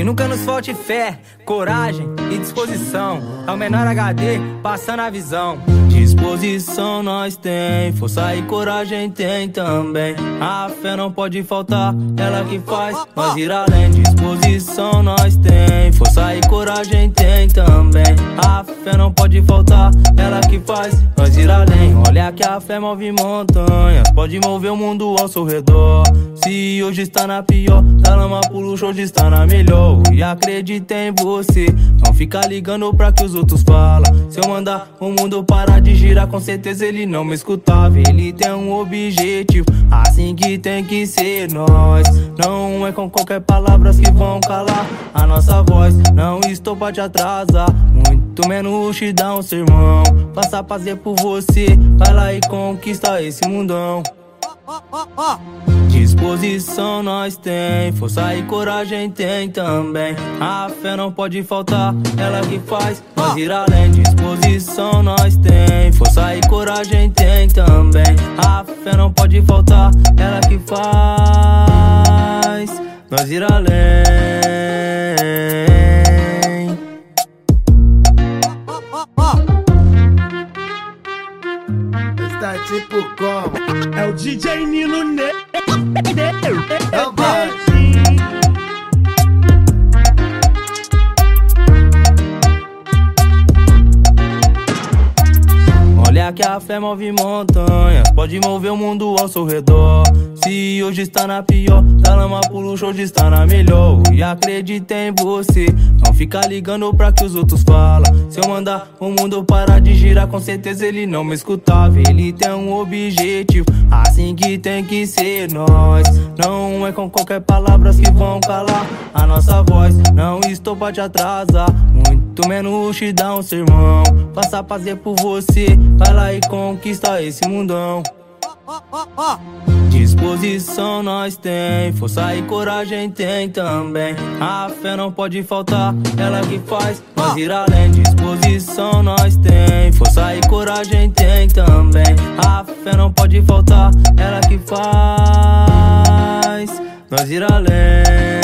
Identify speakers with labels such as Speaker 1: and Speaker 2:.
Speaker 1: Que nunca nos falte fé, coragem e disposição. É o menor HD, passando a visão. Disposição nós tem, força e coragem tem também. A fé não pode faltar, ela que faz nós ir além. Disposição nós tem, força e coragem tem também. A fé não pode faltar, ela que faz nós ir além. Olha que a fé move montanhas, pode mover o mundo ao seu redor. Se hoje está na pior, da lama pro luxo, hoje está na melhor. E acredita em você, não fica ligando pra que os outros falam. Se eu mandar o mundo parar de girar, com certeza ele não me escutava. Ele tem um objetivo, assim que tem que ser nós. Não é com qualquer palavras que vão calar a nossa voz. Não estou pra te atrasar, muito menos te dar um sermão. Faça fazer por você, vai lá e conquista esse mundão. Disposição nós tem, força e coragem tem também. A fé não pode faltar, ela que faz nós ir além. Disposição nós tem, força e coragem tem também. A fé não pode faltar, ela que faz nós ir além.
Speaker 2: Está tipo como?
Speaker 3: É o DJ Nino
Speaker 2: Não vai.
Speaker 1: Olha que a fé move montanhas, pode mover o mundo ao seu redor. Se hoje está na pior, da lama pro luxo, hoje está na melhor. E acredita em você, não fica ligando pra que os outros falam. Se eu mandar o mundo parar de girar, com certeza ele não me escutava. Ele tem um objetivo, assim que tem que ser nós. Não é com qualquer palavras que vão calar a nossa voz. Não estou pra te atrasar, muito menos te dar um sermão. Faça fazer por você, vai lá e conquista esse mundão. Disposição nós tem, força e coragem tem também. A fé não pode faltar, ela que faz nós ir além. Disposição nós tem, força e coragem tem também. A fé não pode faltar, ela que faz nós ir além.